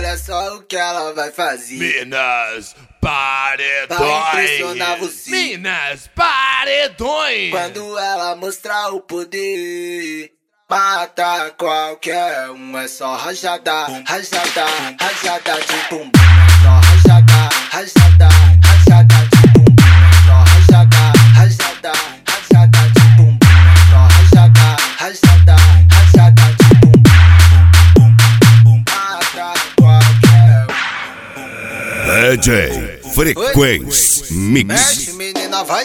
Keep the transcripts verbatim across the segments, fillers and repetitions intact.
Olha só o que ela vai fazer. Minas Paredões. Vai impressionar você. Minas Paredões. Quando ela mostrar o poder, mata qualquer um. É só rajada, rajada, rajada de bumbum. É só rajada, rajada, rajada de bumbum. É só rajada, rajada, rajada de bumbum. É só rajada, rajada, rajada de bumbum. Mata qualquer um. D J Frequência Mix. Mexe, menina, vai.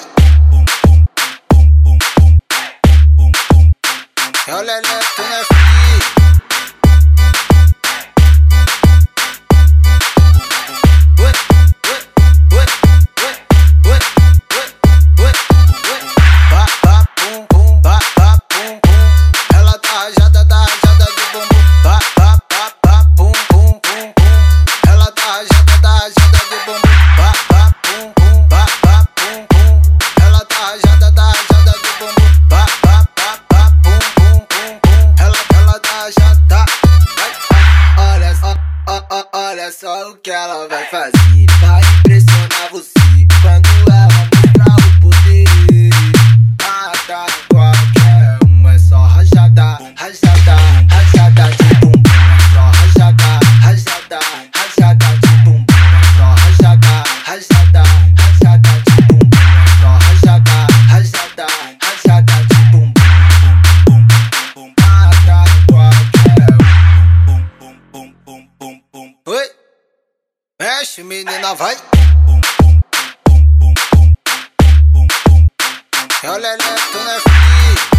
Olha, olha, tu não é filho. Oi, oi, oi, oi, oi, oi, oi, oi. Ba, ba, pum, pum, ba, ba, pum, pum. Ela tá rajada, tá rajada de bumbum. Ba, ba, ba, ba, pum, pum, pum, pum. Ela tá rajada, tá rajada de bumbum. Ba, ba, pum, pum, ba, ba, pum, pum. Ela tá rajada, tá rajada de bumbum. Ba, ba, ba, ba, pum, pum, pum, pum. Ela, ela tá rajada. Vai, olha só, ó, ó, olha só o que ela vai fazer. Vai impressionar você quando ela mostrar o poder. Mata qualquer um. É só rajada, rajada, rajada de bumbum. É só rajada, rajada, rajada de bumbum. É só rajada, rajada, rajada de bumbum. É só rajada, rajada, rajada de bumbum. Mata qualquer um. Oi, mexe, menina, vai. Olha, olha, tu não é filho.